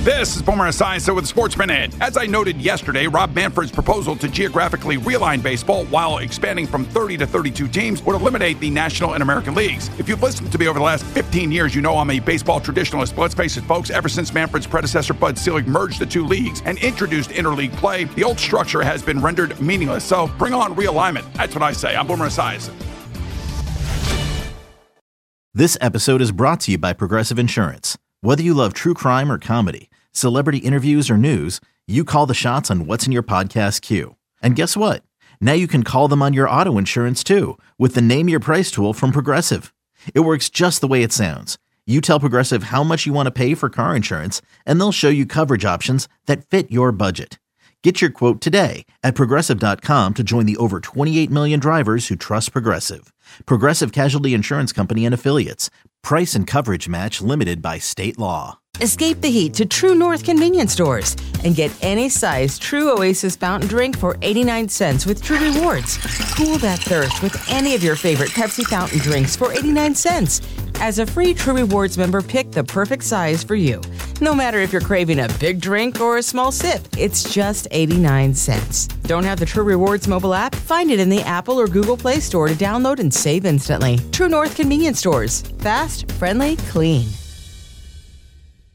This is Boomer Esiason with Sports Minute. As I noted yesterday, Rob Manfred's proposal to geographically realign baseball while expanding from 30 to 32 teams would eliminate the National and American Leagues. If you've listened to me over the last 15 years, you know I'm a baseball traditionalist. But let's face it, folks, ever since Manfred's predecessor Bud Selig merged the two leagues and introduced interleague play, the old structure has been rendered meaningless. So bring on realignment. That's what I say. I'm Boomer Esiason. This episode is brought to you by Progressive Insurance. Whether you love true crime or comedy, celebrity interviews or news, you call the shots on what's in your podcast queue. And guess what? Now you can call them on your auto insurance too with the Name Your Price tool from Progressive. It works just the way it sounds. You tell Progressive how much you want to pay for car insurance, and they'll show you coverage options that fit your budget. Get your quote today at Progressive.com to join the over 28 million drivers who trust Progressive. Progressive Casualty Insurance Company and Affiliates. Price and coverage match limited by state law. Escape the heat to True North convenience stores and get any size True Oasis fountain drink for 89 cents with True Rewards. Cool that thirst with any of your favorite Pepsi fountain drinks for 89 cents. As a free True Rewards member, pick the perfect size for you. No matter if you're craving a big drink or a small sip, it's just 89 cents. Don't have the True Rewards mobile app? Find it in the Apple or Google Play Store to download and save instantly. True North convenience stores. Fast, friendly, clean.